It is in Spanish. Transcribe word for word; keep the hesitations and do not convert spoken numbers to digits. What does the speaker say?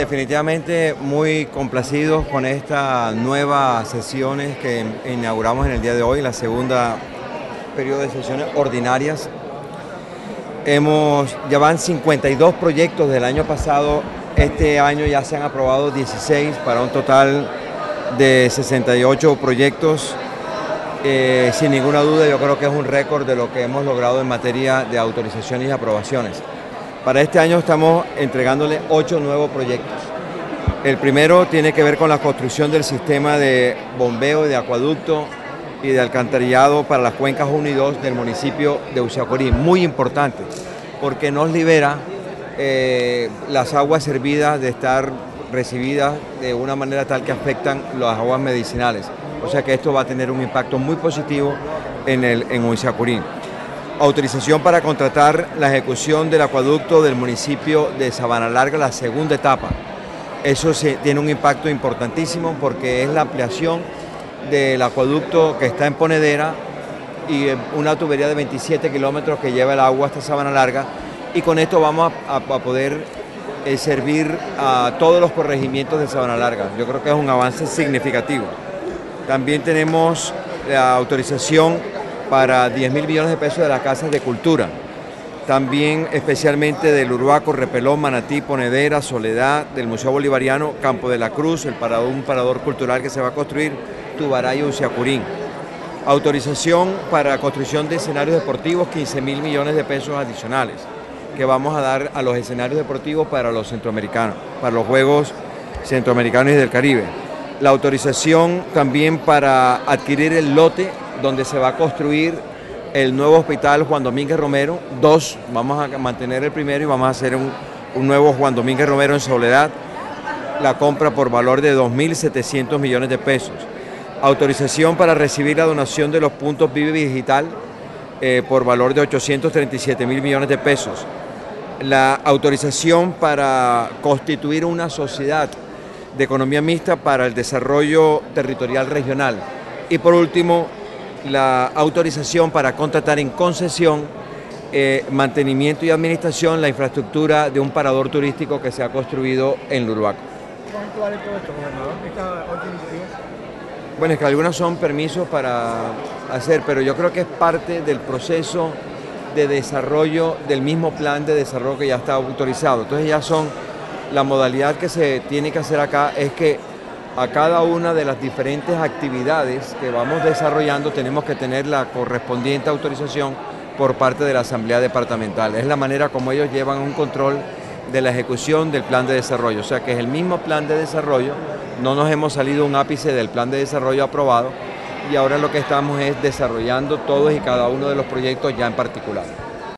Definitivamente muy complacidos con estas nuevas sesiones que inauguramos en el día de hoy, la segunda periodo de sesiones ordinarias. Hemos, ya van cincuenta y dos proyectos del año pasado, este año ya se han aprobado dieciséis para un total de sesenta y ocho proyectos. Eh, sin ninguna duda yo creo que es un récord de lo que hemos logrado en materia de autorizaciones y aprobaciones. Para este año estamos entregándole ocho nuevos proyectos. El primero tiene que ver con la construcción del sistema de bombeo, de acueducto y de alcantarillado para las cuencas uno y dos del municipio de Usiacorí. Muy importante, porque nos libera eh, las aguas servidas de estar recibidas de una manera tal que afectan las aguas medicinales. O sea que esto va a tener un impacto muy positivo en, el, en Usiacorí. Autorización para contratar la ejecución del acueducto del municipio de Sabana Larga, la segunda etapa. Eso se, tiene un impacto importantísimo porque es la ampliación del acueducto que está en Ponedera y una tubería de veintisiete kilómetros que lleva el agua hasta Sabana Larga, y con esto vamos a, a, a poder eh, servir a todos los corregimientos de Sabana Larga. Yo creo que es un avance significativo. También tenemos la autorización para diez mil millones de pesos de las casas de cultura, también especialmente del Uruaco, Repelón, Manatí, Ponedera, Soledad, del Museo Bolivariano, Campo de la Cruz, el parador, un parador cultural que se va a construir, Tubaray y Usiacurín. Autorización para construcción de escenarios deportivos, quince mil millones de pesos adicionales, que vamos a dar a los escenarios deportivos para los centroamericanos, para los Juegos Centroamericanos y del Caribe. La autorización también para adquirir el lote donde se va a construir el nuevo hospital Juan Domínguez Romero, dos, vamos a mantener el primero y vamos a hacer un, un nuevo Juan Domínguez Romero en Soledad, la compra por valor de dos mil setecientos millones de pesos. Autorización para recibir la donación de los puntos Vive Digital eh, por valor de ochocientos treinta y siete mil millones de pesos. La autorización para constituir una sociedad de economía mixta para el desarrollo territorial regional. Y por último, la autorización para contratar en concesión, eh, mantenimiento y administración la infraestructura de un parador turístico que se ha construido en Uruaco. ¿Cuánto vale todo esto, gobernador, estas ocho iniciativas? Bueno, es que algunas son permisos para hacer, pero yo creo que es parte del proceso de desarrollo del mismo plan de desarrollo que ya está autorizado. Entonces ya son, la modalidad que se tiene que hacer acá es que a cada una de las diferentes actividades que vamos desarrollando tenemos que tener la correspondiente autorización por parte de la Asamblea Departamental. Es la manera como ellos llevan un control de la ejecución del plan de desarrollo. O sea que es el mismo plan de desarrollo, no nos hemos salido un ápice del plan de desarrollo aprobado y ahora lo que estamos es desarrollando todos y cada uno de los proyectos ya en particular.